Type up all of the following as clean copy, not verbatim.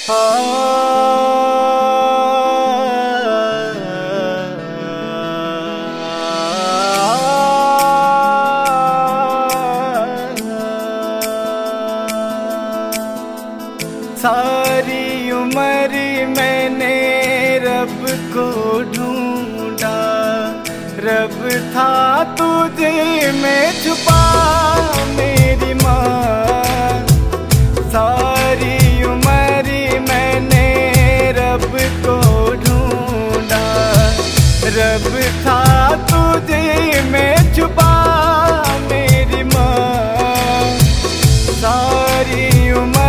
सारी उम्र मैंने रब को ढूंढा, रब था तुझे में छुपा मेरी माँ। सारी उम्र मैंने रब को ढूंढा, रब था तुझे में छुपा मेरी माँ। सारी उम्र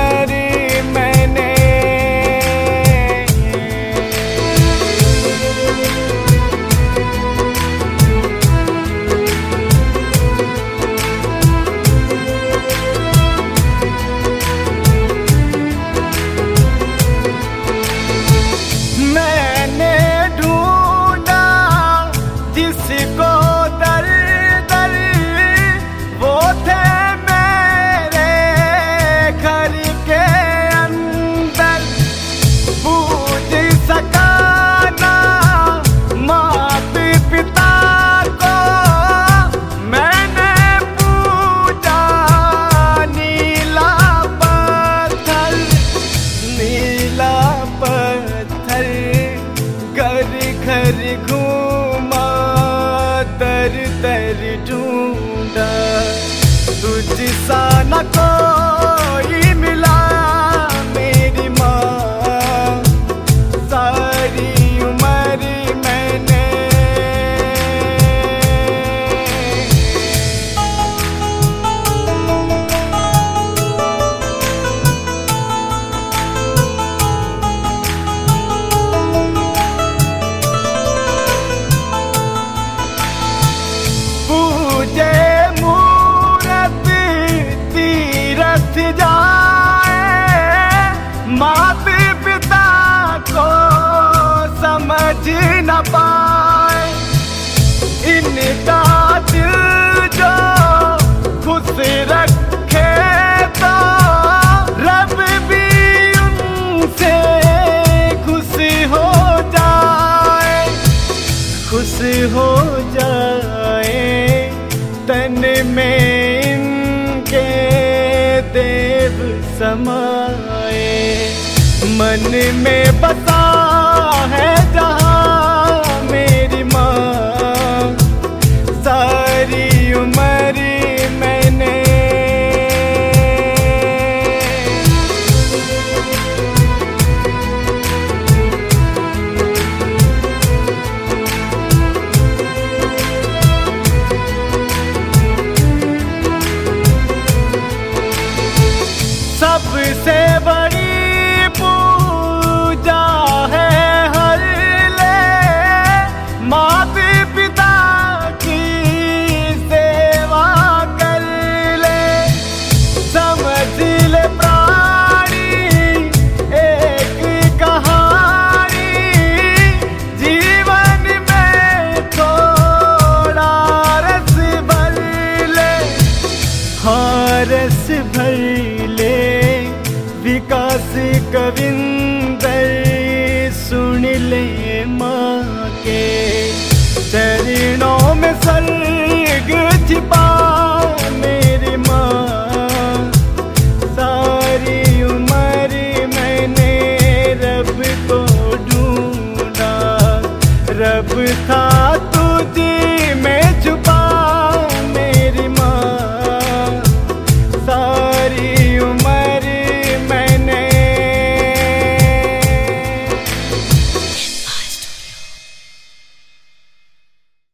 जिसको दर दर वो थे मेरे घर के अंदर, पूज सका ना मात पिता को मैंने पूजा नीला पत्थर, नीला पत्थर। घर घर घूमा दर दर ढूंढा, तुझ सा न कोई मिला मेरी माँ। सारी उम्र मैंने पूजे मूरत तीरथ जाए, मात पिता को समझ न पाए। इनका दिल जो खुश रखे तो रब भी उनसे खुश हो जाए, खुश हो जाए। तन में इनके देव समाए, मन में बसा है जहाँ मेरी माँ। सारी उम्र मैंने सबसे बड़ी पूजा है हर ले, मात पिता की सेवा कर ले। समझ ले प्राणी एक कहानी, जीवन में थोड़ा रस भर ले, हाँ रस भर ले। विकास कविंदर सुन ले माँ के चरणों में स्वर्ग छिपा मेरी माँ। सारी उम्र मैंने रब को ढूंढा, रब था